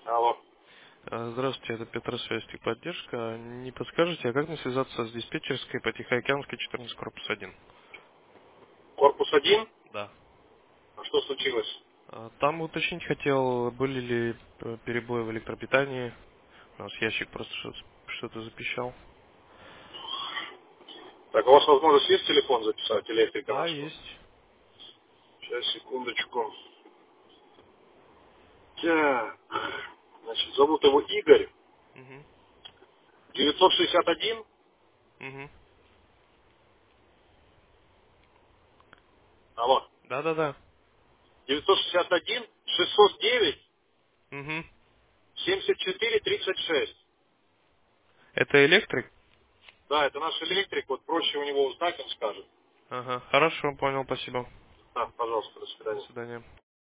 Алло. Здравствуйте, это Петросвязь техподдержка. Не подскажете, а как мне связаться с диспетчерской по Тихоокеанской 14 корпус 1? Корпус один. Да. А что случилось? Там уточнить хотел, были ли перебои в электропитании. У нас ящик просто что-то запищал. Так, у вас возможность есть телефон записать электрика Да, нашего? есть. Сейчас, секундочку. Так. Значит, зовут его Игорь. Угу. 961. Угу. Алло. Да-да-да. 961 609 Угу. 74 36. Это электрик? Да, это наш электрик. Вот проще у него узнать, он скажет. Ага. Хорошо, понял, спасибо. Да, пожалуйста, до До свидания. свидания.